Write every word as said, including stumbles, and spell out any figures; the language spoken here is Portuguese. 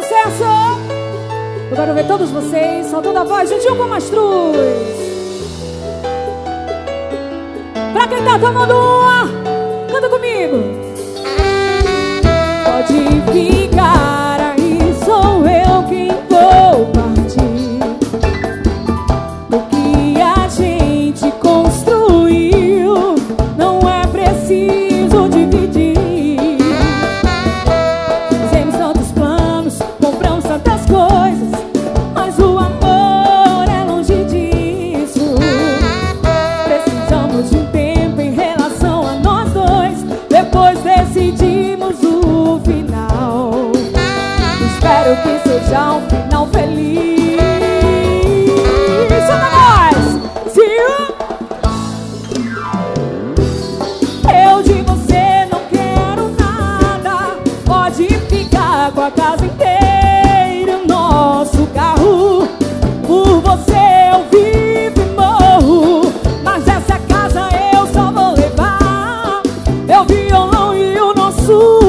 sucesso! Eu quero ver todos vocês soltando a voz juntinho com a Mastruz. Pra quem tá tomando uma, canta comigo. Pode ficar aí, sou eu quem vou partir. O que a gente construiu não é preciso dividir. Fizemos tantos planos, compramos tantas coisas, mas o amor é longe disso. Precisamos de um tempo em relação a nós dois, depois decidimos o final. Espero que seja um final feliz. Solta nós! Eu de você não quero nada. Pode ficar com a casa inteira, o nosso carro. Por você eu vivo e morro, mas essa casa eu só vou levar meu violão e o nosso